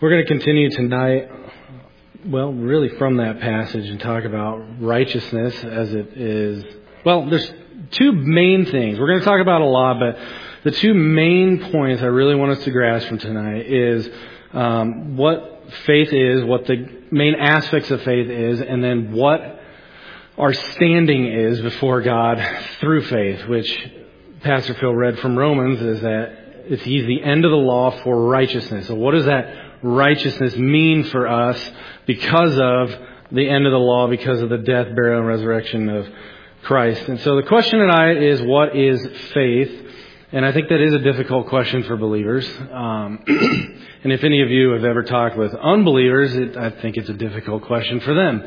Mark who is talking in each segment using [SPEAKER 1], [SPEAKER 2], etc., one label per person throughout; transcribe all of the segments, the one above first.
[SPEAKER 1] We're going to continue tonight, well, really from that passage and talk about righteousness as it is. Well, there's two main things. We're going to talk about a lot, but the two main points I really want us to grasp from tonight is what faith is, what the main aspects of faith is, and then what our standing is before God through faith, which Pastor Phil read from Romans, is that he's the end of the law for righteousness. So what does that righteousness mean for us because of the end of the law, because of the death, burial, and resurrection of Christ? And so the question tonight is, what is faith? And I think that is a difficult question for believers. And if any of you have ever talked with unbelievers, I think it's a difficult question for them.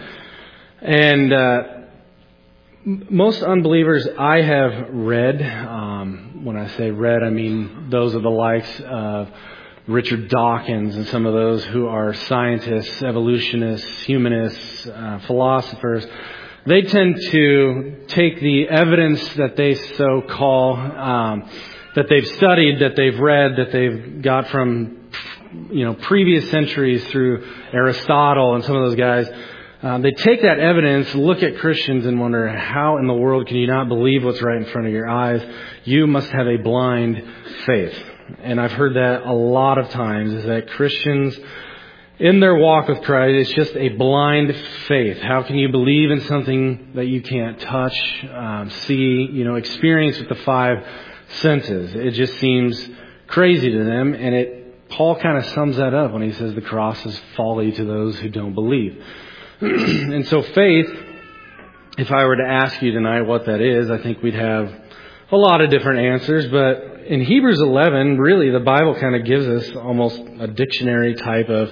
[SPEAKER 1] And most unbelievers I have read, when I say read, I mean those of the likes of Richard Dawkins and some of those who are scientists, evolutionists, humanists, philosophers. They tend to take the evidence that they so call, that they've studied, that they've read, that they've got from, previous centuries through Aristotle and some of those guys. They take that evidence, look at Christians and wonder, how in the world can you not believe what's right in front of your eyes? You must have a blind faith. And I've heard that a lot of times, is that Christians in their walk with Christ, it's just a blind faith. How can you believe in something that you can't touch, see, experience with the five senses? It just seems crazy to them. And Paul kind of sums that up when he says the cross is folly to those who don't believe. And so faith, if I were to ask you tonight what that is, I think we'd have a lot of different answers. But in Hebrews 11, really the Bible kind of gives us almost a dictionary type of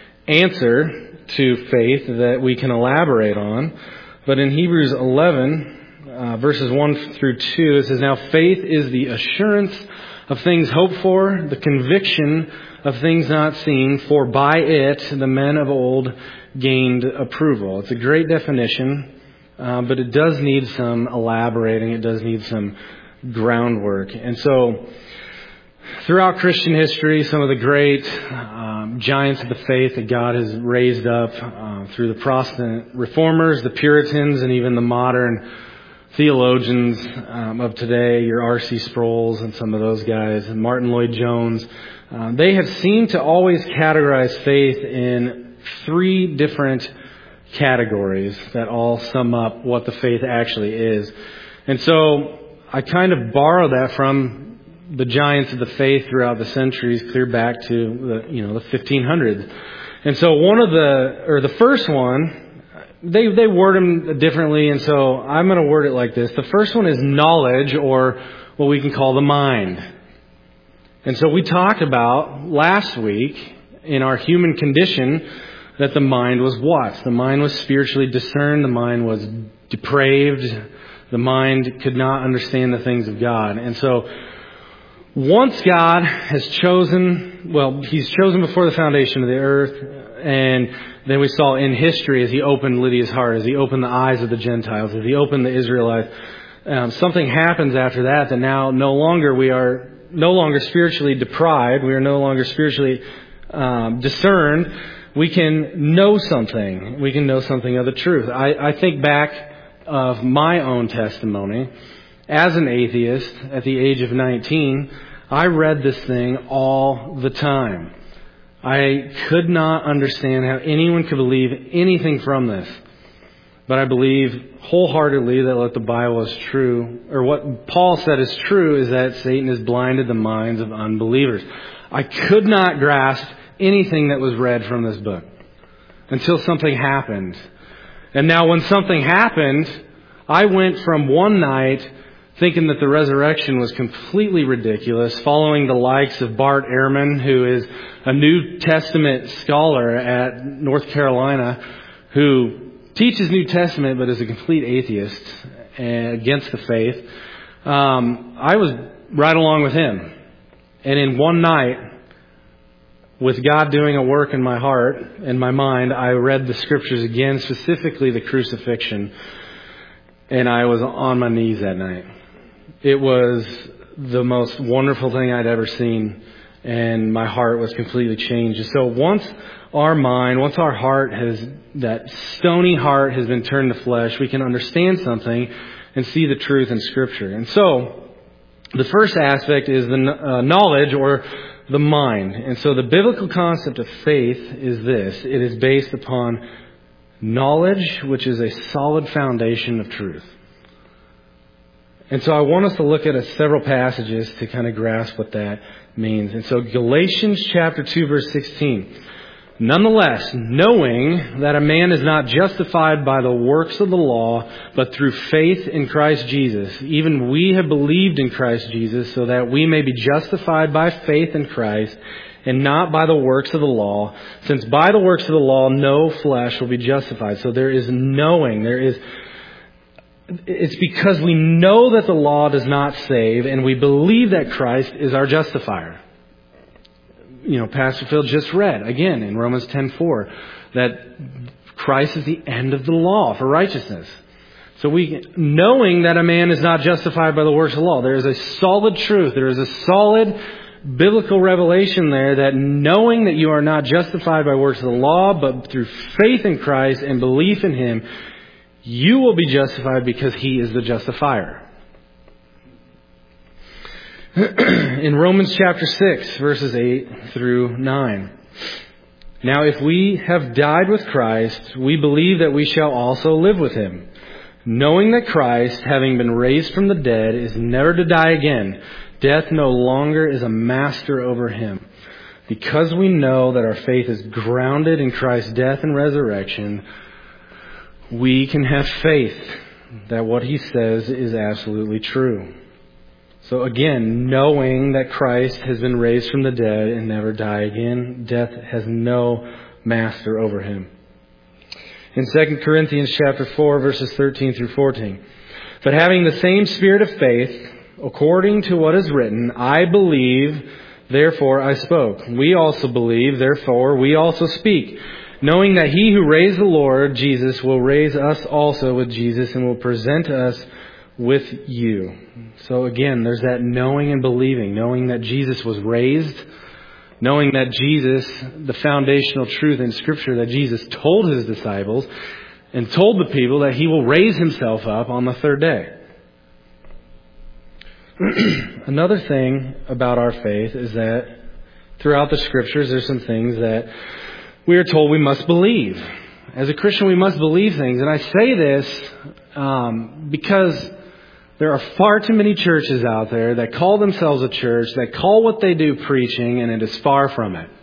[SPEAKER 1] answer to faith that we can elaborate on. But in Hebrews 11, verses 1 through 2, it says, "Now faith is the assurance of things hoped for, the conviction of things not seen, for by it the men of old gained approval." It's a great definition, but it does need some elaborating. It does need some groundwork. And so throughout Christian history, some of the great giants of the faith that God has raised up through the Protestant reformers, the Puritans, and even the modern theologians of today, your R.C. Sproul's and some of those guys, and Martin Lloyd-Jones, they have seemed to always categorize faith in three different categories that all sum up what the faith actually is. And so I kind of borrow that from the giants of the faith throughout the centuries, clear back to the 1500s. And so the first one, they word them differently, and so I'm going to word it like this. The first one is knowledge, or what we can call the mind. And so we talked about last week in our human condition that the mind was what? The mind was spiritually discerned. The mind was depraved. The mind could not understand the things of God. And so once God has chosen, He's chosen before the foundation of the earth. And then we saw in history as He opened Lydia's heart, as He opened the eyes of the Gentiles, as He opened the Israelites, something happens after that now we are no longer spiritually deprived. We are no longer spiritually discerned. We can know something. We can know something of the truth. I think back of my own testimony. As an atheist, at the age of 19, I read this thing all the time. I could not understand how anyone could believe anything from this. But I believe wholeheartedly that what the Bible is true, or what Paul said is true, is that Satan has blinded the minds of unbelievers. I could not grasp anything that was read from this book until something happened. And now when something happened, I went from one night thinking that the resurrection was completely ridiculous, following the likes of Bart Ehrman, who is a New Testament scholar at North Carolina, who teaches New Testament but is a complete atheist against the faith. I was right along with him. And in one night, with God doing a work in my heart and my mind, I read the scriptures again, specifically the crucifixion, and I was on my knees that night. It was the most wonderful thing I'd ever seen and my heart was completely changed. And so once our heart that stony heart has been turned to flesh, we can understand something and see the truth in Scripture. And so, the first aspect is the knowledge or the mind. And so the biblical concept of faith is this. It is based upon knowledge, which is a solid foundation of truth. And so I want us to look at several passages to kind of grasp what that means. And so Galatians chapter 2, verse 16. Nonetheless, knowing that a man is not justified by the works of the law, but through faith in Christ Jesus, even we have believed in Christ Jesus, so that we may be justified by faith in Christ, and not by the works of the law, since by the works of the law no flesh will be justified. So there is knowing, it's because we know that the law does not save, and we believe that Christ is our justifier. Pastor Phil just read, again, in Romans 10:4, that Christ is the end of the law for righteousness. So knowing that a man is not justified by the works of the law, there is a solid truth, there is a solid biblical revelation there that knowing that you are not justified by works of the law, but through faith in Christ and belief in Him, you will be justified because He is the justifier. In Romans chapter 6, verses 8 through 9. Now if we have died with Christ, we believe that we shall also live with Him, knowing that Christ, having been raised from the dead, is never to die again. Death no longer is a master over Him. Because we know that our faith is grounded in Christ's death and resurrection, we can have faith that what He says is absolutely true. So again, knowing that Christ has been raised from the dead and never die again, death has no master over Him. In 2 Corinthians chapter 4, verses 13 through 14. But having the same spirit of faith, according to what is written, I believe, therefore I spoke. We also believe, therefore we also speak. Knowing that He who raised the Lord Jesus will raise us also with Jesus and will present us with you. So again, there's that knowing and believing, knowing that Jesus was raised, knowing that Jesus, the foundational truth in Scripture, that Jesus told His disciples and told the people that He will raise Himself up on the third day. Another thing about our faith is that throughout the Scriptures, there's some things that we are told we must believe. As a Christian, we must believe things. And I say this because there are far too many churches out there that call themselves a church, that call what they do preaching, and it is far from it.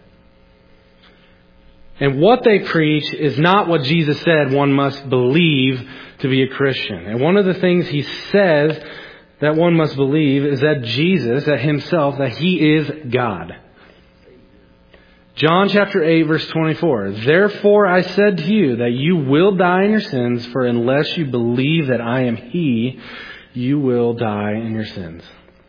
[SPEAKER 1] And what they preach is not what Jesus said one must believe to be a Christian. And one of the things He says that one must believe is that Jesus, that Himself, that He is God. John chapter 8, verse 24. Therefore I said to you that you will die in your sins, for unless you believe that I am He, you will die in your sins.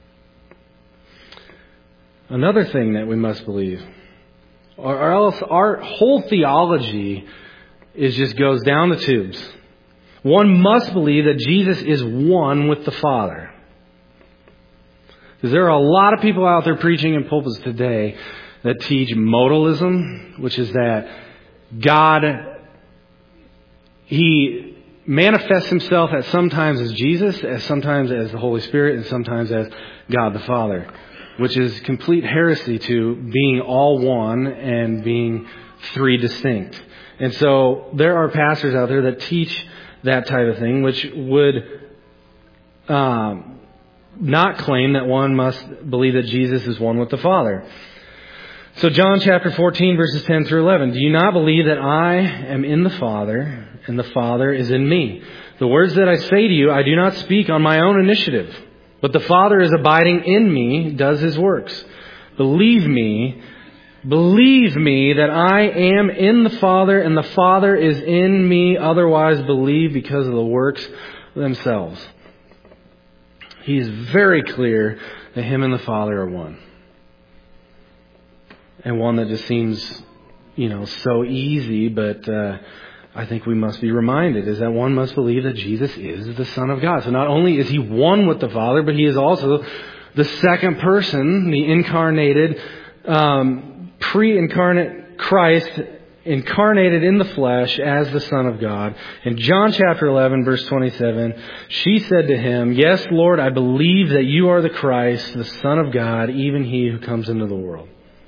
[SPEAKER 1] Another thing that we must believe, or else our whole theology just goes down the tubes. One must believe that Jesus is one with the Father. Because there are a lot of people out there preaching in pulpits today that teach modalism, which is that God, He manifests Himself at sometimes as Jesus, as sometimes as the Holy Spirit, and sometimes as God the Father, which is complete heresy to being all one and being three distinct. And so there are pastors out there that teach that type of thing, which would not claim that one must believe that Jesus is one with the Father. So John chapter 14, verses 10 through 11. Do you not believe that I am in the Father and the Father is in me? The words that I say to you, I do not speak on my own initiative, but the Father is abiding in me, does His works. Believe me that I am in the Father and the Father is in me. Otherwise believe because of the works themselves. He's very clear that Him and the Father are one. And one that just seems, so easy, but I think we must be reminded is that one must believe that Jesus is the Son of God. So not only is He one with the Father, but He is also the second person, the incarnated pre-incarnate Christ incarnated in the flesh as the Son of God. In John chapter 11, verse 27, she said to him, "Yes, Lord, I believe that you are the Christ, the Son of God, even he who comes into the world."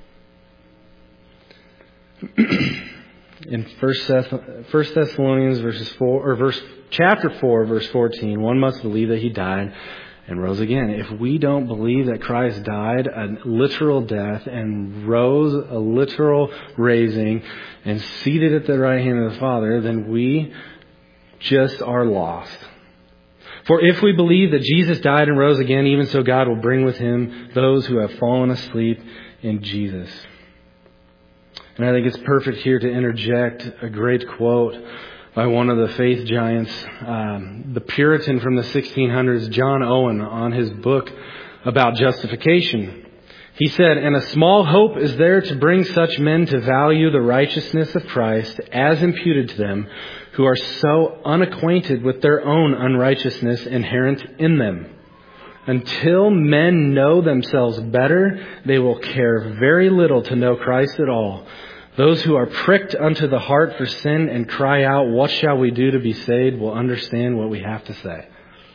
[SPEAKER 1] In 1 Thessalonians chapter 4, verse 14, one must believe that he died and rose again. If we don't believe that Christ died a literal death and rose a literal raising and seated at the right hand of the Father, then we just are lost. For if we believe that Jesus died and rose again, even so God will bring with him those who have fallen asleep in Jesus. And I think it's perfect here to interject a great quote by one of the faith giants, the Puritan from the 1600s, John Owen, on his book about justification. He said, "And a small hope is there to bring such men to value the righteousness of Christ as imputed to them, who are so unacquainted with their own unrighteousness inherent in them. Until men know themselves better, they will care very little to know Christ at all. Those who are pricked unto the heart for sin and cry out, 'What shall we do to be saved?' will understand what we have to say."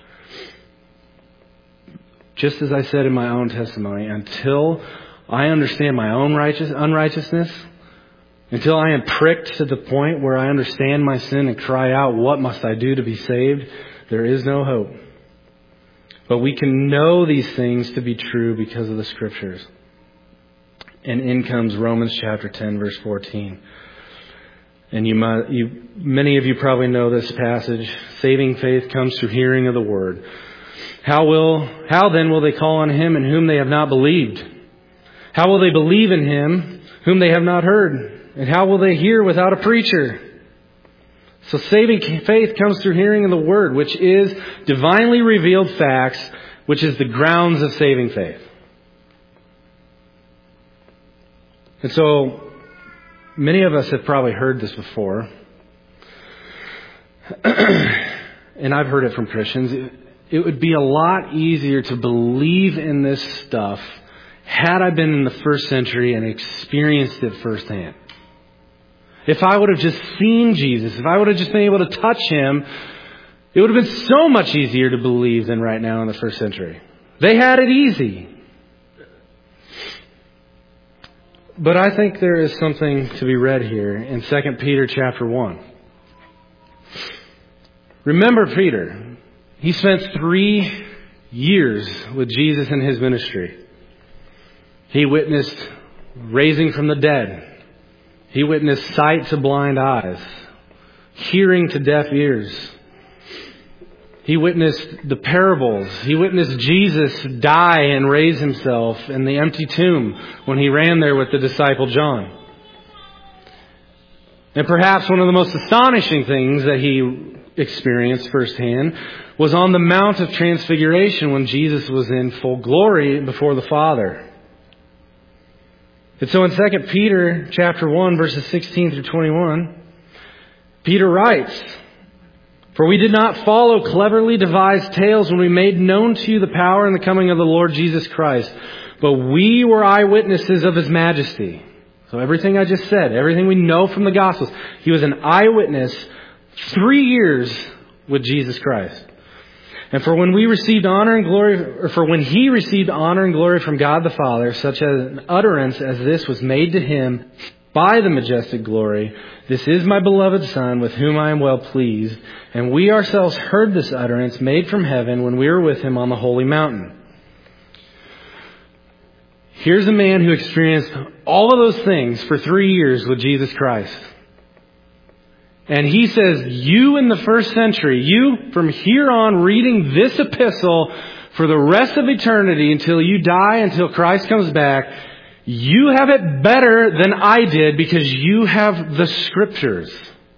[SPEAKER 1] Just as I said in my own testimony, until I understand my own unrighteousness, until I am pricked to the point where I understand my sin and cry out, "What must I do to be saved?" there is no hope. But we can know these things to be true because of the Scriptures. And in comes Romans chapter 10, verse 14. And many of you probably know this passage. Saving faith comes through hearing of the Word. How then will they call on Him in whom they have not believed? How will they believe in Him whom they have not heard? And how will they hear without a preacher? So saving faith comes through hearing of the Word, which is divinely revealed facts, which is the grounds of saving faith. And so, many of us have probably heard this before. And I've heard it from Christians. It would be a lot easier to believe in this stuff had I been in the first century and experienced it firsthand. If I would have just seen Jesus, if I would have just been able to touch Him, it would have been so much easier to believe than right now in the first century. They had it easy. But I think there is something to be read here in 2 Peter chapter 1. Remember Peter. He spent 3 years with Jesus in His ministry. He witnessed raising from the dead. He witnessed sight to blind eyes, hearing to deaf ears. He witnessed the parables. He witnessed Jesus die and raise Himself in the empty tomb when He ran there with the disciple John. And perhaps one of the most astonishing things that He experienced firsthand was on the Mount of Transfiguration when Jesus was in full glory before the Father. And so in 2 Peter chapter 1, verses 16 through 21, Peter writes, "For we did not follow cleverly devised tales when we made known to you the power and the coming of the Lord Jesus Christ, but we were eyewitnesses of His majesty." So everything I just said, everything we know from the Gospels, He was an eyewitness 3 years with Jesus Christ. And for when He received honor and glory from God the Father, such an utterance as this was made to Him by the majestic glory, "This is my beloved Son, with whom I am well pleased." And we ourselves heard this utterance made from heaven when we were with Him on the holy mountain. Here's a man who experienced all of those things for 3 years with Jesus Christ. And he says, you in the first century, you from here on reading this epistle for the rest of eternity until you die, until Christ comes back, you have it better than I did because you have the Scriptures.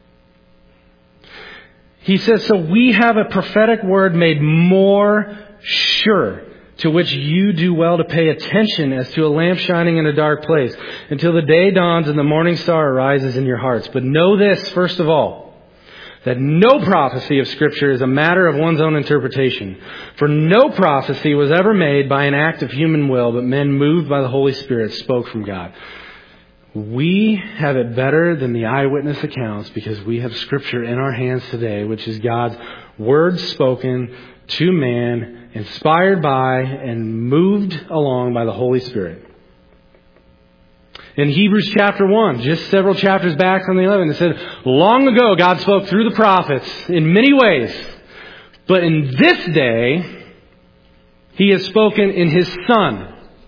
[SPEAKER 1] He says, so we have a prophetic word made more sure, to which you do well to pay attention as to a lamp shining in a dark place, until the day dawns and the morning star arises in your hearts. But know this, first of all, that no prophecy of Scripture is a matter of one's own interpretation. For no prophecy was ever made by an act of human will, but men moved by the Holy Spirit spoke from God. We have it better than the eyewitness accounts because we have Scripture in our hands today, which is God's word spoken to man, inspired by and moved along by the Holy Spirit. In Hebrews chapter 1, just several chapters back from the 11, it said, long ago God spoke through the prophets in many ways, but in this day He has spoken in His Son.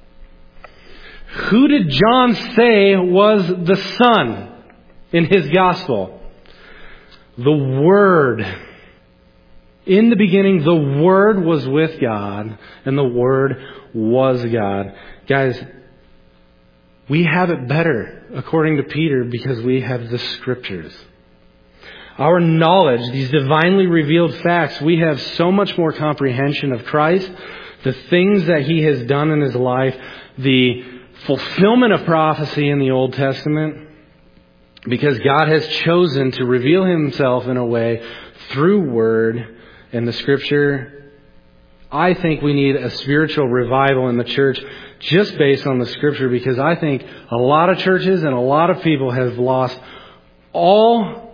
[SPEAKER 1] Who did John say was the Son in his gospel? The Word. In the beginning, the Word was with God, and the Word was God. Guys, we have it better, according to Peter, because we have the Scriptures. Our knowledge, these divinely revealed facts, we have so much more comprehension of Christ, the things that He has done in His life, the fulfillment of prophecy in the Old Testament, because God has chosen to reveal Himself in a way through Word and the Scripture. I think we need a spiritual revival in the church just based on the Scripture, because I think a lot of churches and a lot of people have lost all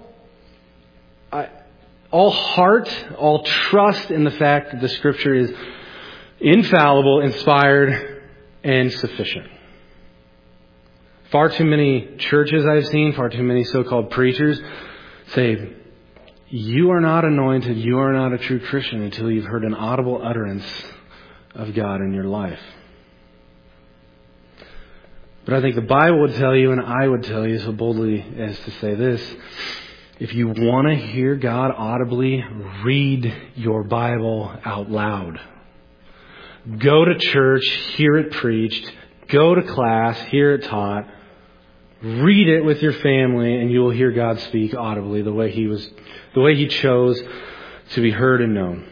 [SPEAKER 1] heart, all trust in the fact that the Scripture is infallible, inspired, and sufficient. Far too many churches I've seen, far too many so-called preachers say, you are not anointed, you are not a true Christian until you've heard an audible utterance of God in your life. But I think the Bible would tell you, and I would tell you so boldly as to say this, if you want to hear God audibly, read your Bible out loud. Go to church, hear it preached. Go to class, hear it taught. Read it with your family, and you will hear God speak audibly the way He chose to be heard and known.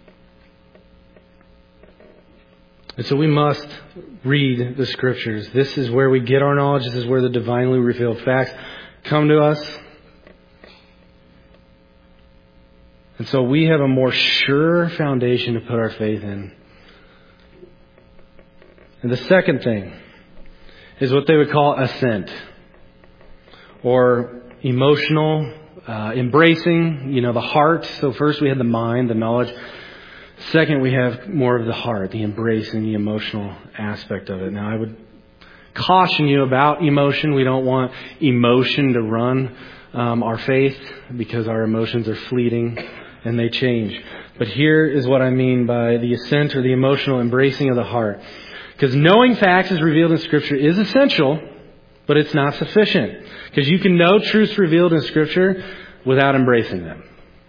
[SPEAKER 1] And so we must read the Scriptures. This is where we get our knowledge. This is where the divinely revealed facts come to us. And so we have a more sure foundation to put our faith in. And the second thing is what they would call assent, or emotional, embracing, the heart. So first we had the mind, the knowledge. Second, we have more of the heart, the embracing, the emotional aspect of it. Now, I would caution you about emotion. We don't want emotion to run our faith, because our emotions are fleeting and they change. But here is what I mean by the assent, or the emotional embracing of the heart. Because knowing facts as revealed in Scripture is essential, but it's not sufficient. Because you can know truths revealed in Scripture without embracing them.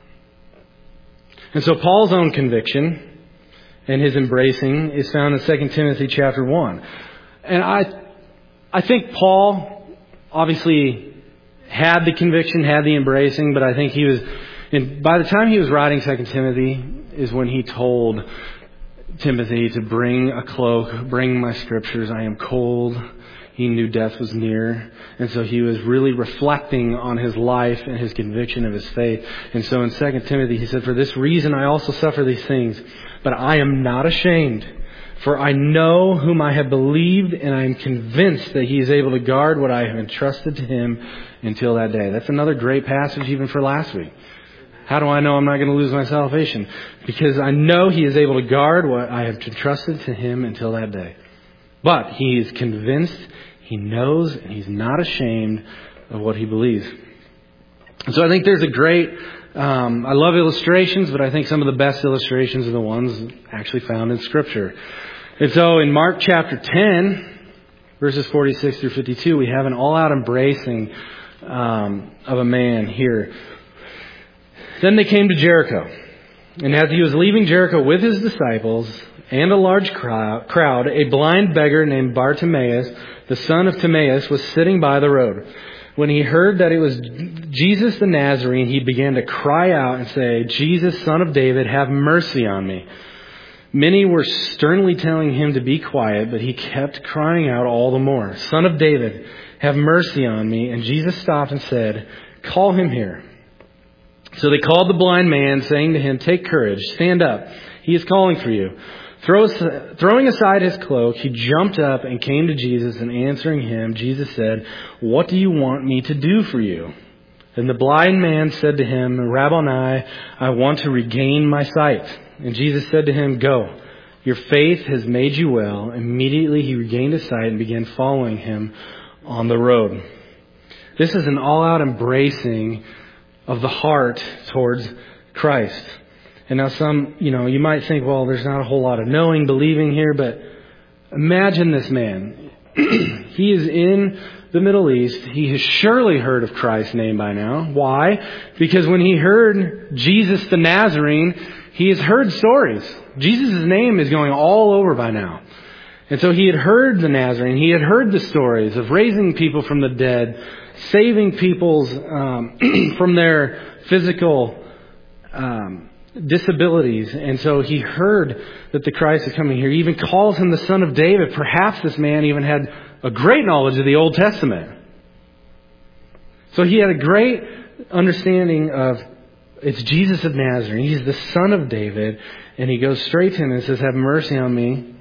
[SPEAKER 1] And so Paul's own conviction and his embracing is found in 2 Timothy chapter 1. And I think Paul obviously had the conviction, had the embracing, but I think by the time he was writing 2 Timothy is when he told Timothy to bring a cloak, bring my Scriptures, I am cold. He knew death was near. And so he was really reflecting on his life and his conviction of his faith. And so in 2 Timothy, he said, for this reason I also suffer these things, but I am not ashamed. For I know whom I have believed, and I am convinced that He is able to guard what I have entrusted to Him until that day. That's another great passage even for last week. How do I know I'm not going to lose my salvation? Because I know He is able to guard what I have entrusted to Him until that day. But He is convinced, He knows, and He's not ashamed of what He believes. And so I think there's a great, I love illustrations, but I think some of the best illustrations are the ones actually found in Scripture. And so in Mark chapter 10, verses 46 through 52, we have an all-out embracing of a man here. Then they came to Jericho. And as He was leaving Jericho with His disciples and a large crowd, a blind beggar named Bartimaeus, the son of Timaeus, was sitting by the road. When he heard that it was Jesus the Nazarene, he began to cry out and say, Jesus, Son of David, have mercy on me. Many were sternly telling him to be quiet, but he kept crying out all the more, Son of David, have mercy on me. And Jesus stopped and said, call him here. So they called the blind man, saying to him, "Take courage, stand up. He is calling for you." Throwing aside his cloak, he jumped up and came to Jesus, and answering him, Jesus said, "What do you want me to do for you?" Then the blind man said to him, "Rabboni, I want to regain my sight." And Jesus said to him, "Go, your faith has made you well." Immediately he regained his sight and began following him on the road. This is an all-out embracing of the heart towards Christ. And now you might think, well, there's not a whole lot of knowing, believing here, but imagine this man. He is in the Middle East. He has surely heard of Christ's name by now. Why? Because when he heard Jesus the Nazarene, he has heard stories. Jesus' name is going all over by now. And so he had heard the Nazarene. He had heard the stories of raising people from the dead, saving people from their physical disabilities. And so he heard that the Christ is coming here. He even calls him the Son of David. Perhaps this man even had a great knowledge of the Old Testament. So he had a great understanding of, it's Jesus of Nazareth. He's the Son of David. And he goes straight to him and says, "Have mercy on me.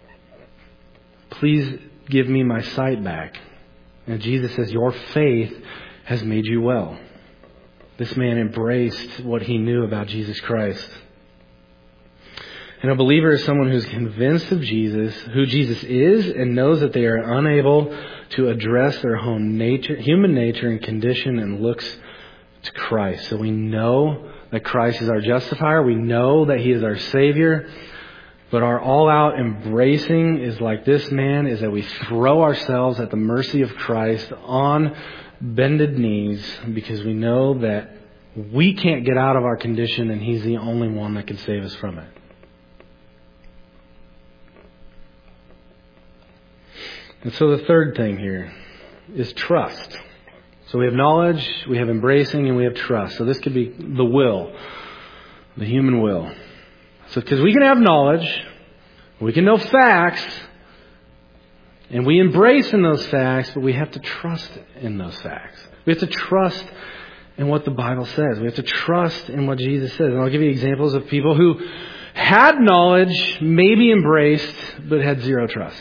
[SPEAKER 1] Please give me my sight back." And Jesus says, "Your faith has made you well." This man embraced what he knew about Jesus Christ. And a believer is someone who's convinced of Jesus, who Jesus is, and knows that they are unable to address their own nature, human nature and condition, and looks to Christ. So we know that Christ is our justifier. We know that He is our Savior. But our all-out embracing is like this man, is that we throw ourselves at the mercy of Christ on bended knees, because we know that we can't get out of our condition and He's the only one that can save us from it. And so the third thing here is trust. So we have knowledge, we have embracing, and we have trust. So this could be the will, the human will. So because we can have knowledge, we can know facts, and we embrace in those facts, but we have to trust in those facts. We have to trust in what the Bible says. We have to trust in what Jesus says. And I'll give you examples of people who had knowledge, maybe embraced, but had zero trust.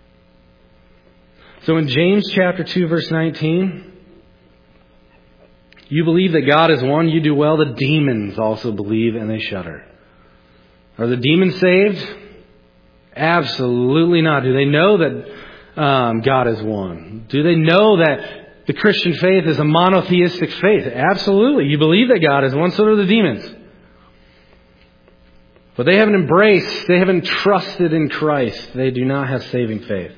[SPEAKER 1] So in James chapter 2, verse 19, "You believe that God is one, you do well. The demons also believe, and they shudder." Are the demons saved? Absolutely not. Do they know that God is one? Do they know that the Christian faith is a monotheistic faith? Absolutely. You believe that God is one, so do the demons. But they haven't embraced, they haven't trusted in Christ. They do not have saving faith.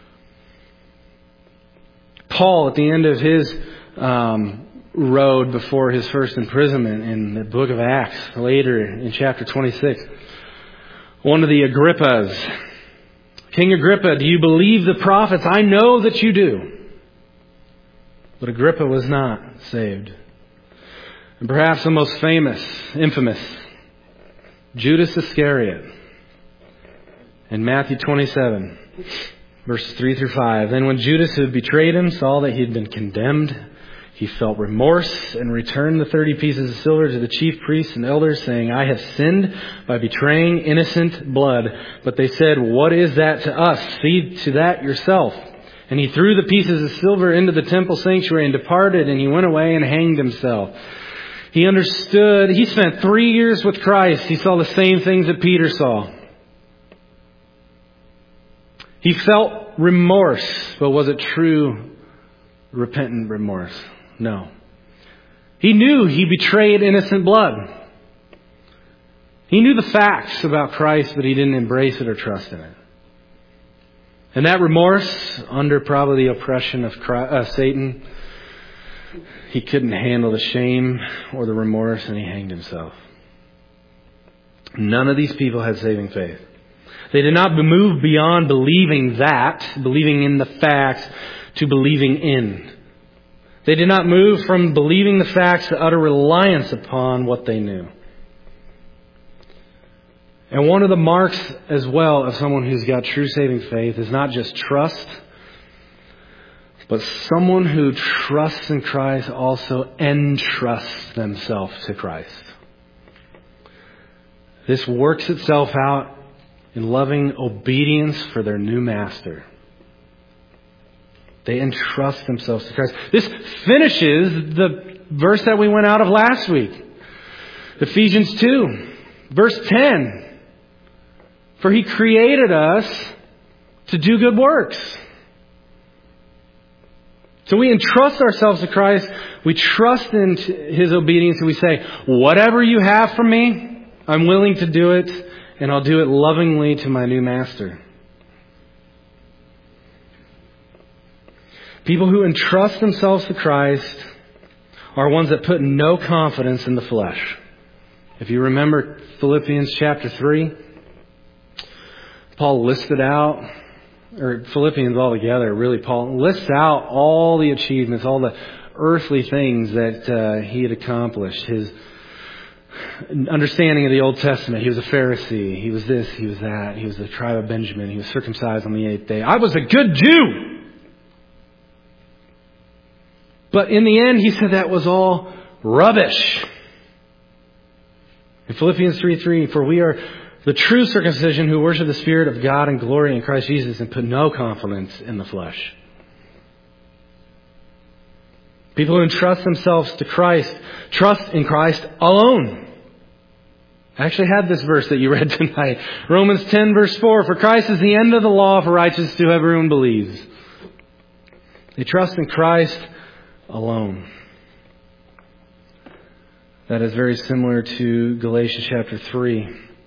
[SPEAKER 1] Paul, at the end of his road before his first imprisonment in the book of Acts, later in chapter 26, one of the Agrippas, "King Agrippa, do you believe the prophets? I know that you do." But Agrippa was not saved. And perhaps the most infamous, Judas Iscariot. In Matthew 27, verses 3 through 5. "Then when Judas, who had betrayed him, saw that he had been condemned, he felt remorse and returned the 30 pieces of silver to the chief priests and elders, saying, 'I have sinned by betraying innocent blood.' But they said, 'What is that to us? See to that yourself.' And he threw the pieces of silver into the temple sanctuary and departed, and he went away and hanged himself." He understood. He spent 3 years with Christ. He saw the same things that Peter saw. He felt remorse, but was it true repentant remorse? No. He knew he betrayed innocent blood. He knew the facts about Christ, but he didn't embrace it or trust in it. And that remorse, under probably the oppression of Satan, he couldn't handle the shame or the remorse, and he hanged himself. None of these people had saving faith. They did not move beyond believing in the facts, to believing in. They did not move from believing the facts to utter reliance upon what they knew. And one of the marks as well of someone who's got true saving faith is not just trust, But someone who trusts in Christ also entrusts themselves to Christ. This works itself out in loving obedience for their new master. They entrust themselves to Christ. This finishes the verse that we went out of last week. Ephesians 2, verse 10. For He created us to do good works. So we entrust ourselves to Christ. We trust in His obedience, and we say, whatever you have from me, I'm willing to do it, and I'll do it lovingly to my new master. People who entrust themselves to Christ are ones that put no confidence in the flesh. If you remember Philippians chapter 3, Paul listed out, or Philippians altogether, really, Paul lists out all the achievements, all the earthly things that he had accomplished. His understanding of the Old Testament. He was a Pharisee. He was this, he was that. He was the tribe of Benjamin. He was circumcised on the 8th day. I was a good Jew! But in the end, he said that was all rubbish. In Philippians 3:3, for we are the true circumcision who worship the Spirit of God and glory in Christ Jesus and put no confidence in the flesh. People who entrust themselves to Christ, trust in Christ alone. I actually had this verse that you read tonight. Romans 10 verse 4, for Christ is the end of the law for righteousness to everyone believes. They trust in Christ alone. That is very similar to Galatians chapter 3.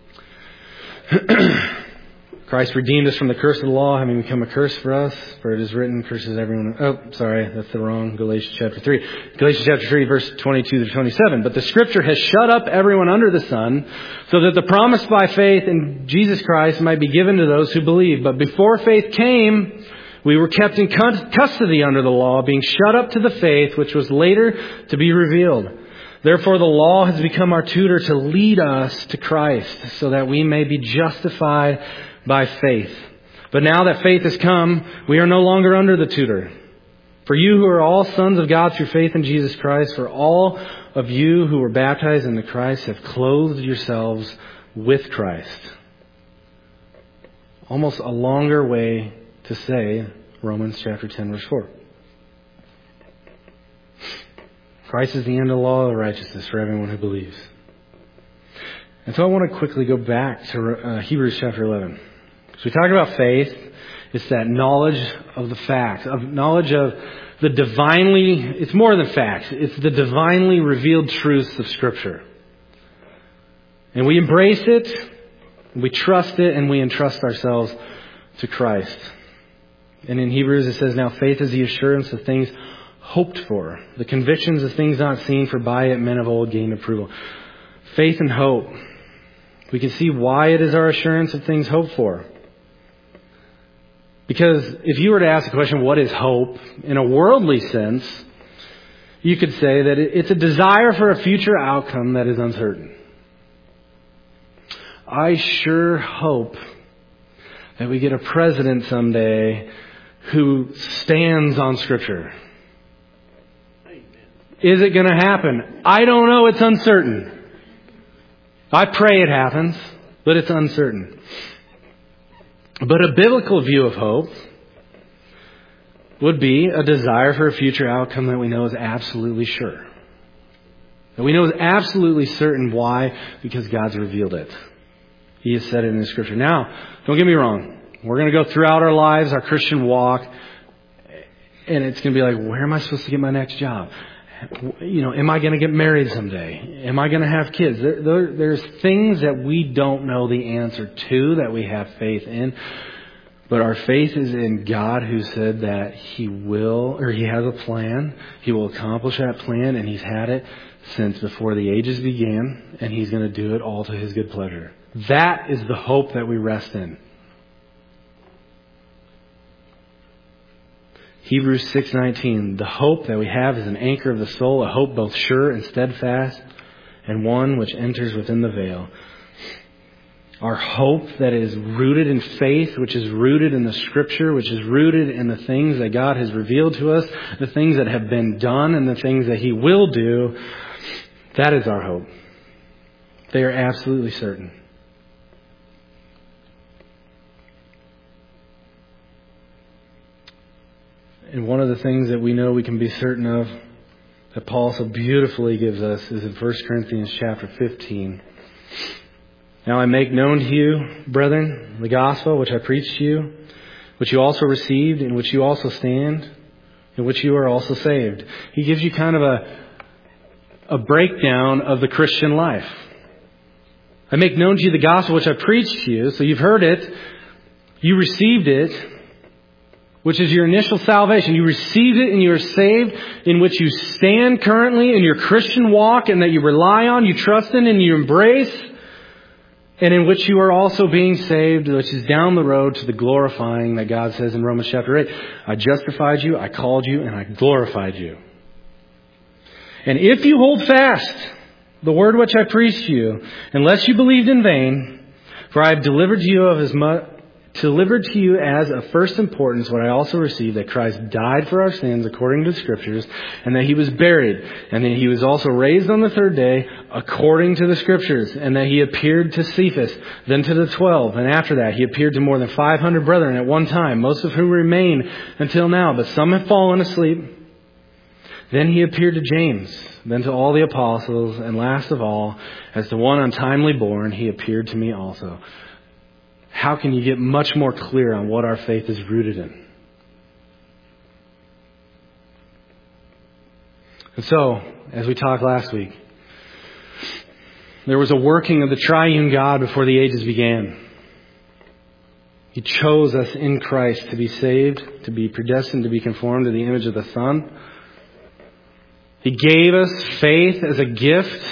[SPEAKER 1] Christ redeemed us from the curse of the law, having become a curse for us. For it is written, curses everyone. Oh, sorry, that's the wrong Galatians chapter 3. Galatians chapter 3, verse 22 to 27. But the Scripture has shut up everyone under the sun, so that the promise by faith in Jesus Christ might be given to those who believe. But before faith came, we were kept in custody under the law, being shut up to the faith which was later to be revealed. Therefore, the law has become our tutor to lead us to Christ, so that we may be justified by faith. But now that faith has come, we are no longer under the tutor. For you who are all sons of God through faith in Jesus Christ, for all of you who were baptized into Christ have clothed yourselves with Christ. Almost a longer way to say Romans chapter 10 verse 4. Christ is the end of the law of righteousness for everyone who believes. And so I want to quickly go back to Hebrews chapter 11. So we talk about faith. It's that knowledge of the facts, of knowledge of the divinely, it's more than facts. It's the divinely revealed truths of Scripture. And we embrace it, we trust it, and we entrust ourselves to Christ. And in Hebrews it says, now faith is the assurance of things hoped for, the convictions of things not seen, for by it men of old gained approval. Faith and hope. We can see why it is our assurance of things hoped for. Because if you were to ask the question, what is hope? In a worldly sense, you could say that it's a desire for a future outcome that is uncertain. I sure hope that we get a president someday who stands on Scripture. Is it going to happen? I don't know. It's uncertain. I pray it happens, but it's uncertain. But a biblical view of hope would be a desire for a future outcome that we know is absolutely sure. That we know is absolutely certain. Why? Because God's revealed it. He has said it in the Scripture. Now, don't get me wrong. We're going to go throughout our lives, our Christian walk, and it's going to be like, where am I supposed to get my next job? Am I going to get married someday? Am I going to have kids? There's things that we don't know the answer to, that we have faith in. But our faith is in God, who said that He has a plan. He will accomplish that plan, and He's had it since before the ages began, and He's going to do it all to His good pleasure. That is the hope that we rest in. Hebrews 6:19, the hope that we have is an anchor of the soul, a hope both sure and steadfast, and one which enters within the veil. Our hope that is rooted in faith, which is rooted in the Scripture, which is rooted in the things that God has revealed to us, the things that have been done and the things that He will do, that is our hope. They are absolutely certain. And one of the things that we know we can be certain of, that Paul so beautifully gives us, is in 1 Corinthians chapter 15. Now I make known to you, brethren, the gospel which I preached to you, which you also received, in which you also stand, in which you are also saved. He gives you kind of a breakdown of the Christian life. I make known to you the gospel which I preached to you, so you've heard it, you received it, which is your initial salvation. You received it and you are saved, in which you stand currently in your Christian walk and that you rely on, you trust in, and you embrace, and in which you are also being saved, which is down the road to the glorifying that God says in Romans chapter 8. I justified you, I called you, and I glorified you. And if you hold fast the word which I preached to you, unless you believed in vain, for I have delivered to you as of first importance what I also received, that Christ died for our sins according to the Scriptures, and that He was buried, and that He was also raised on the third day according to the Scriptures, and that He appeared to Cephas, then to the 12, and after that He appeared to more than 500 brethren at one time, most of whom remain until now, but some have fallen asleep. Then He appeared to James, then to all the apostles, and last of all, as to one untimely born, He appeared to me also. How can you get much more clear on what our faith is rooted in? And so, as we talked last week, there was a working of the triune God before the ages began. He chose us in Christ to be saved, to be predestined, to be conformed to the image of the Son. He gave us faith as a gift,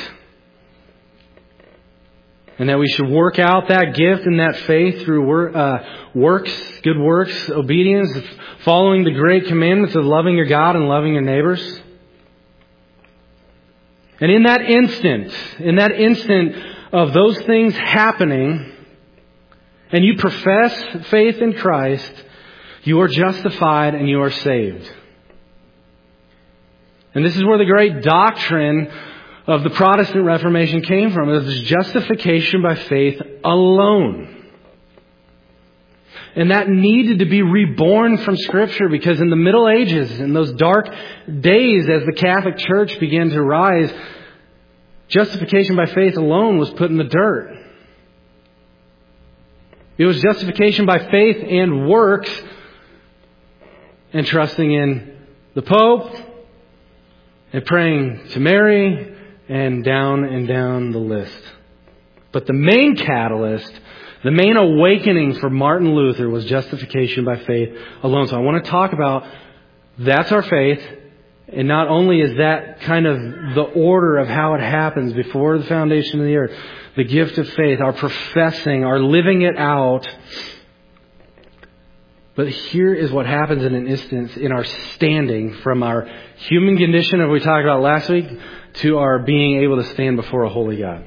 [SPEAKER 1] and that we should work out that gift and that faith through works, good works, obedience, following the great commandments of loving your God and loving your neighbors. And in that instant of those things happening, and you profess faith in Christ, you are justified and you are saved. And this is where the great doctrine of the Protestant Reformation came from. It was justification by faith alone. And that needed to be reborn from Scripture, because in the Middle Ages, in those dark days as the Catholic Church began to rise, justification by faith alone was put in the dirt. It was justification by faith and works, and trusting in the Pope, and praying to Mary, and down the list. But the main catalyst, the main awakening for Martin Luther was justification by faith alone. So I want to talk about that's our faith. And not only is that kind of the order of how it happens before the foundation of the earth, the gift of faith, our professing, our living it out. But here is what happens in an instance in our standing from our human condition that we talked about last week to our being able to stand before a holy God.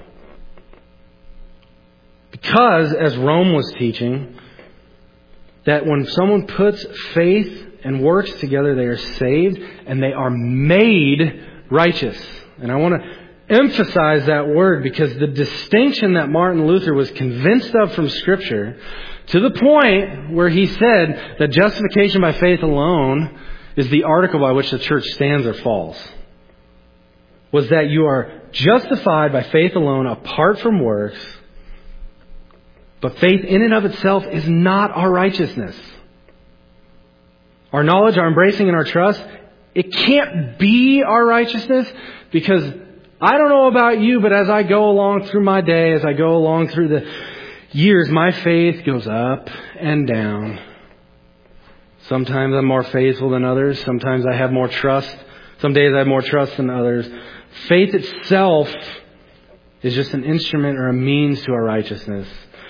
[SPEAKER 1] Because, as Rome was teaching, that when someone puts faith and works together, they are saved and they are made righteous. And I want to emphasize that word, because the distinction that Martin Luther was convinced of from Scripture, to the point where he said that justification by faith alone is the article by which the church stands or falls, was that you are justified by faith alone apart from works, but faith in and of itself is not our righteousness. Our knowledge, our embracing, and our trust, it can't be our righteousness, because I don't know about you, but as I go along through my day, as I go along through the years, my faith goes up and down. Sometimes I'm more faithful than others. Sometimes I have more trust. Some days I have more trust than others. Faith itself is just an instrument or a means to our righteousness.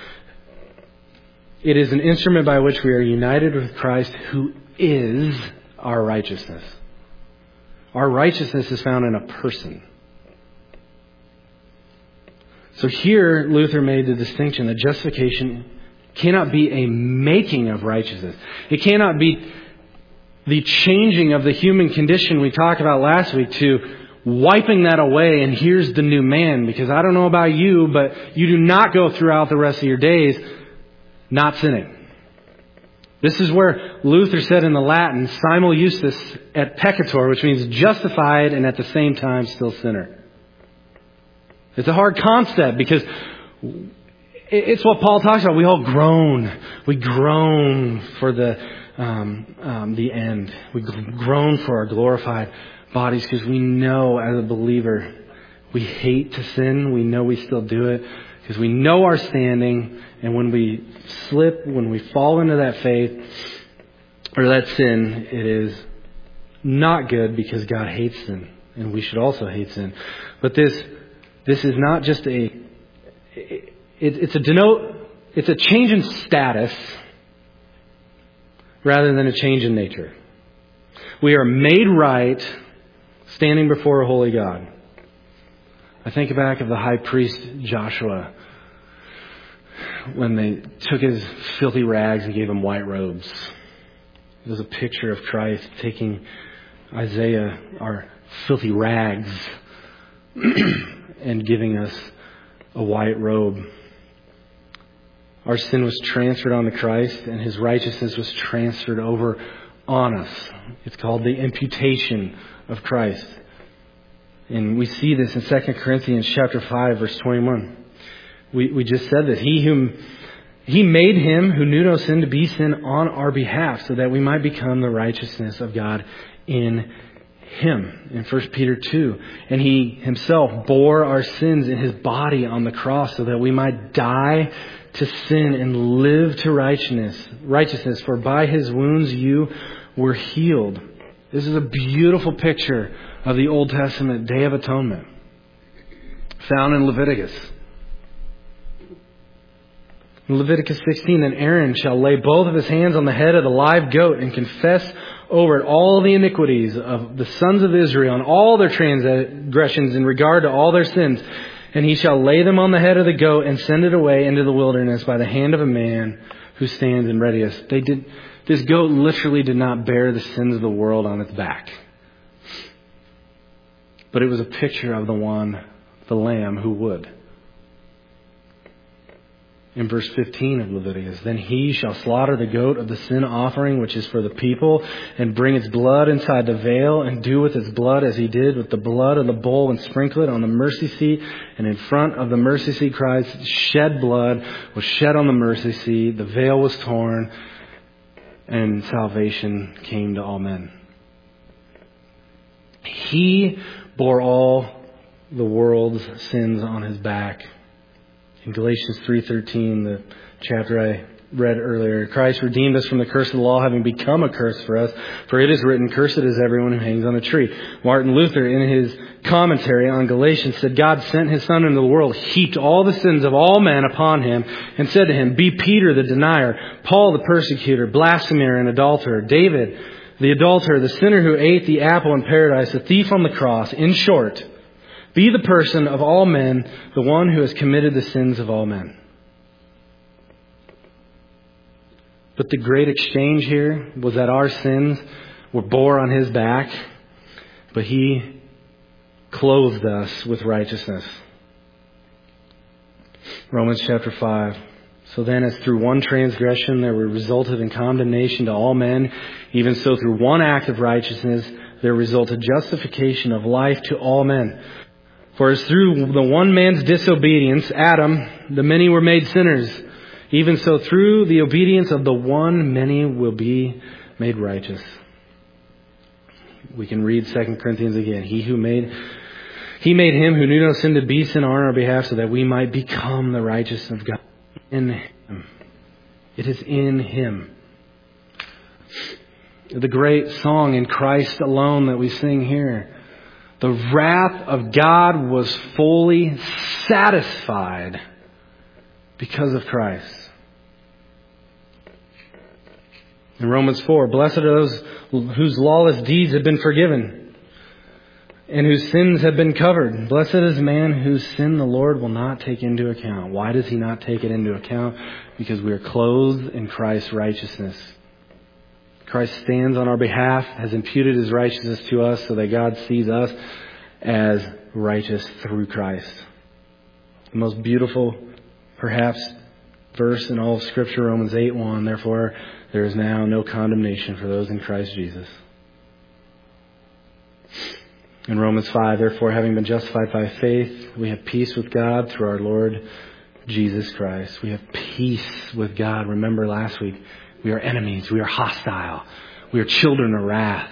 [SPEAKER 1] It is an instrument by which we are united with Christ, who is our righteousness. Our righteousness is found in a person. So here, Luther made the distinction that justification cannot be a making of righteousness. It cannot be the changing of the human condition we talked about last week to wiping that away and here's the new man. Because I don't know about you, but you do not go throughout the rest of your days not sinning. This is where Luther said in the Latin, simul justus et peccator, which means justified and at the same time still sinner. It's a hard concept because it's what Paul talks about. We all groan. We groan for the end. We groan for our glorified bodies because we know as a believer we hate to sin. We know we still do it because we know our standing. And when we slip, when we fall into that faith or that sin, it is not good because God hates sin. And we should also hate sin. But this is not just it's a change in status rather than a change in nature. We are made right standing before a holy God. I think back of the high priest Joshua when they took his filthy rags and gave him white robes. It was a picture of Christ taking Isaiah, our filthy rags, and giving us a white robe. Our sin was transferred onto Christ, and His righteousness was transferred over on us. It's called the imputation of Christ. And we see this in 2 Corinthians chapter 5, verse 21. We just said this. He made Him who knew no sin to be sin on our behalf, so that we might become the righteousness of God in Him. In 1 Peter 2. And He Himself bore our sins in His body on the cross, so that we might die to sin and live to righteousness. For by His wounds you were healed. This is a beautiful picture of the Old Testament Day of Atonement, found in Leviticus. In Leviticus 16, then Aaron shall lay both of his hands on the head of the live goat and confess over it all the iniquities of the sons of Israel and all their transgressions in regard to all their sins. And he shall lay them on the head of the goat and send it away into the wilderness by the hand of a man who stands in readiness. This goat literally did not bear the sins of the world on its back. But it was a picture of the lamb who would. In verse 15 of Leviticus, then he shall slaughter the goat of the sin offering, which is for the people, and bring its blood inside the veil, and do with its blood as he did with the blood of the bull, and sprinkle it on the mercy seat. And in front of the mercy seat, Christ's shed blood was shed on the mercy seat. The veil was torn, and salvation came to all men. He bore all the world's sins on His back. In Galatians 3:13, the chapter I read earlier, Christ redeemed us from the curse of the law, having become a curse for us. For it is written, cursed is everyone who hangs on a tree. Martin Luther, in his commentary on Galatians, said, God sent His Son into the world, heaped all the sins of all men upon Him, and said to Him, be Peter the denier, Paul the persecutor, blasphemer and adulterer, David the adulterer, the sinner who ate the apple in paradise, the thief on the cross. In short, be the person of all men, the one who has committed the sins of all men. But the great exchange here was that our sins were bore on His back, but He clothed us with righteousness. Romans chapter 5. So then, as through one transgression there resulted in condemnation to all men, even so through one act of righteousness there resulted justification of life to all men. For as through the one man's disobedience, Adam, the many were made sinners. Even so through the obedience of the one, many will be made righteous. We can read 2 Corinthians again. He made Him who knew no sin to be sin on our behalf, so that we might become the righteousness of God in Him. It is in Him. The great song, In Christ Alone, that we sing here. The wrath of God was fully satisfied because of Christ. In Romans 4, blessed are those whose lawless deeds have been forgiven. and whose sins have been covered. Blessed is the man whose sin the Lord will not take into account. Why does He not take it into account? Because we are clothed in Christ's righteousness. Christ stands on our behalf, has imputed His righteousness to us so that God sees us as righteous through Christ. The most beautiful, perhaps, verse in all of Scripture, Romans 8:1. Therefore, there is now no condemnation for those in Christ Jesus. In Romans 5, therefore, having been justified by faith, we have peace with God through our Lord Jesus Christ. We have peace with God. Remember last week, we are enemies. We are hostile. We are children of wrath.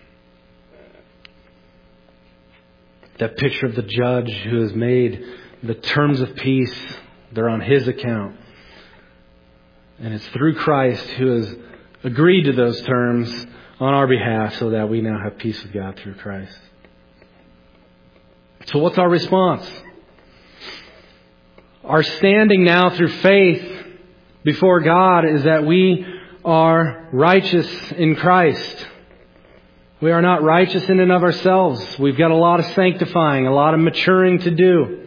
[SPEAKER 1] That picture of the judge who has made the terms of peace, they're on His account. And it's through Christ who has agreed to those terms on our behalf so that we now have peace with God through Christ. So what's our response? Our standing now through faith before God is that we are righteous in Christ. We are not righteous in and of ourselves. We've got a lot of sanctifying, a lot of maturing to do.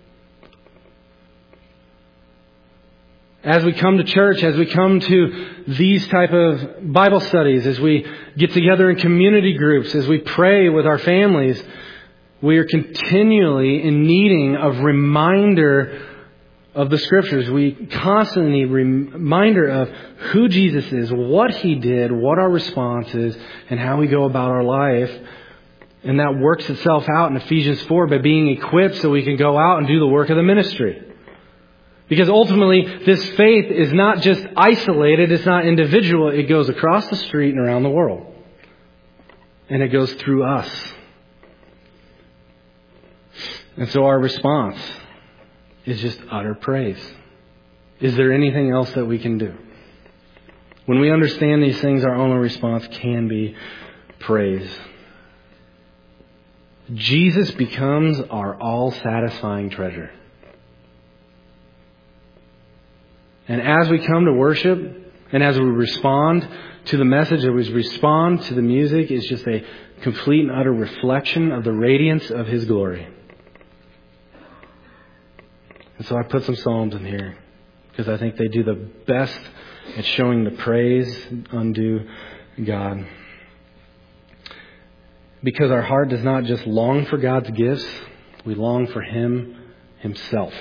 [SPEAKER 1] As we come to church, as we come to these type of Bible studies, as we get together in community groups, as we pray with our families, we are continually in needing of reminder of the Scriptures. We constantly need reminder of who Jesus is, what He did, what our response is, and how we go about our life. And that works itself out in Ephesians 4 by being equipped so we can go out and do the work of the ministry. Because ultimately, this faith is not just isolated, it's not individual, it goes across the street and around the world. And it goes through us. And so our response is just utter praise. Is there anything else that we can do? When we understand these things, our only response can be praise. Jesus becomes our all-satisfying treasure. And as we come to worship, and as we respond to the message, as we respond to the music, it's just a complete and utter reflection of the radiance of His glory. And so I put some psalms in here because I think they do the best at showing the praise unto God. Because our heart does not just long for God's gifts, we long for Him Himself.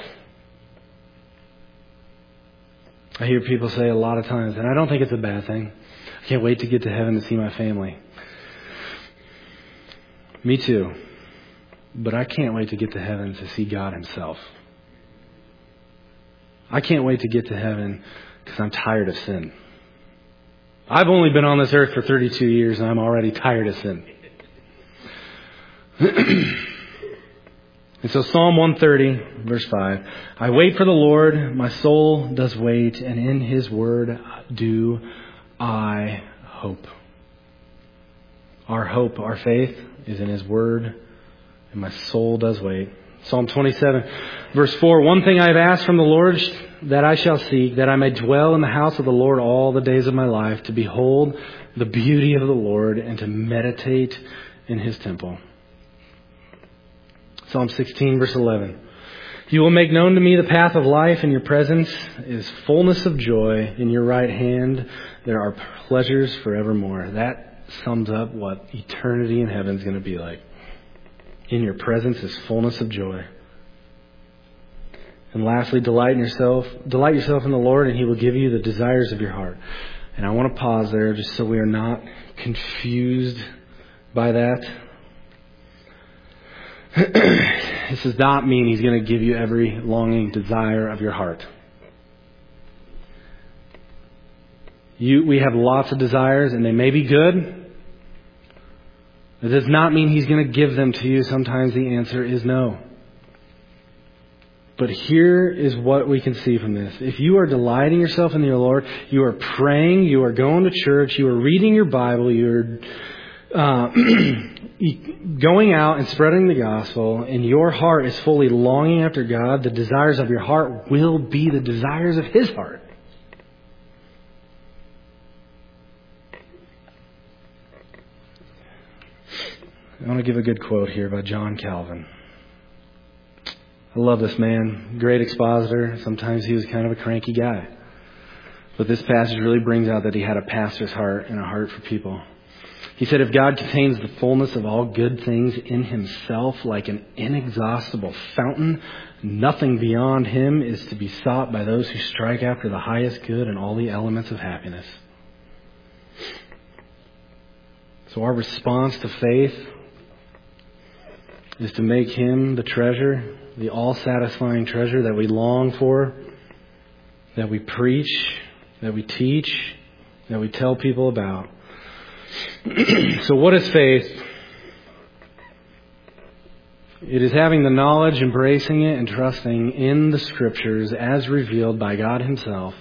[SPEAKER 1] I hear people say a lot of times, and I don't think it's a bad thing, I can't wait to get to heaven to see my family. Me too. But I can't wait to get to heaven to see God Himself. I can't wait to get to heaven because I'm tired of sin. I've only been on this earth for 32 years and I'm already tired of sin. And so Psalm 130, verse 5. I wait for the Lord, my soul does wait, and in His word do I hope. Our hope, our faith is in His word, and my soul does wait. Psalm 27, verse 4. One thing I have asked from the Lord that I shall seek, that I may dwell in the house of the Lord all the days of my life, to behold the beauty of the Lord and to meditate in His temple. Psalm 16, verse 11. You will make known to me the path of life. In your presence is fullness of joy. In your right hand there are pleasures forevermore. That sums up what eternity in heaven is going to be like. In your presence is fullness of joy. And lastly, delight yourself in the Lord, and He will give you the desires of your heart. And I want to pause there just so we are not confused by that. This does not mean He's going to give you every longing desire of your heart. We have lots of desires, and they may be good. It does not mean He's going to give them to you. Sometimes the answer is no. But here is what we can see from this. If you are delighting yourself in the Lord, you are praying, you are going to church, you are reading your Bible, you're going out and spreading the gospel, and your heart is fully longing after God, the desires of your heart will be the desires of His heart. I want to give a good quote here by John Calvin. I love this man. Great expositor. Sometimes he was kind of a cranky guy. But this passage really brings out that he had a pastor's heart and a heart for people. He said, if God contains the fullness of all good things in himself like an inexhaustible fountain, nothing beyond him is to be sought by those who strike after the highest good and all the elements of happiness. So our response to faith is to make him the treasure, the all-satisfying treasure that we long for, that we preach, that we teach, that we tell people about. So what is faith? It is having the knowledge, embracing it, and trusting in the Scriptures as revealed by God himself.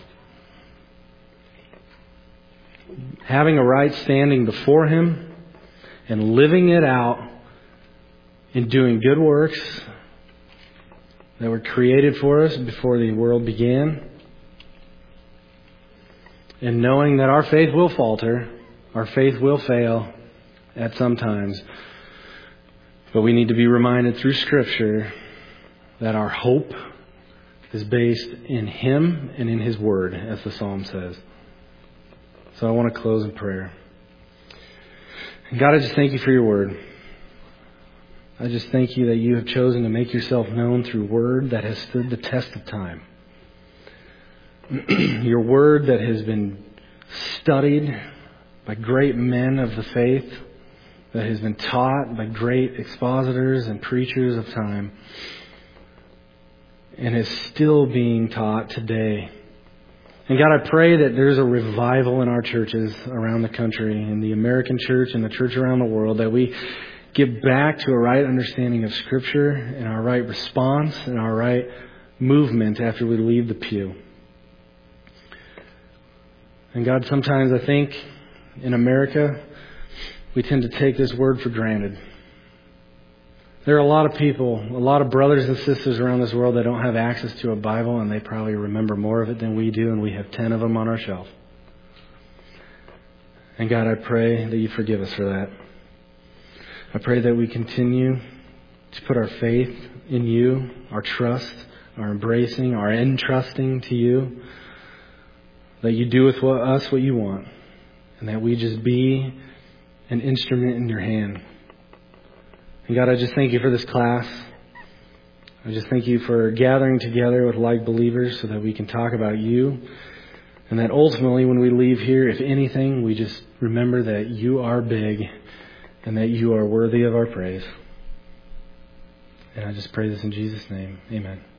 [SPEAKER 1] Having a right standing before him and living it out in doing good works that were created for us before the world began. And knowing that our faith will falter, our faith will fail at some times. But we need to be reminded through Scripture that our hope is based in him and in his word, as the psalm says. So I want to close in prayer. God, I just thank you for your word. I just thank you that you have chosen to make yourself known through word that has stood the test of time. Your word that has been studied by great men of the faith, that has been taught by great expositors and preachers of time, and is still being taught today. And God, I pray that there's a revival in our churches around the country, in the American church and the church around the world, that we get back to a right understanding of Scripture and our right response and our right movement after we leave the pew. And God, sometimes I think in America, we tend to take this word for granted. There are a lot of people, a lot of brothers and sisters around this world that don't have access to a Bible, and they probably remember more of it than we do, and we have 10 of them on our shelf. And God, I pray that you forgive us for that. I pray that we continue to put our faith in you, our trust, our embracing, our entrusting to you, that you do with us what you want, and that we just be an instrument in your hand. And God, I just thank you for this class. I just thank you for gathering together with like believers so that we can talk about you. And that ultimately when we leave here, if anything, we just remember that you are big and that you are worthy of our praise. And I just pray this in Jesus' name. Amen.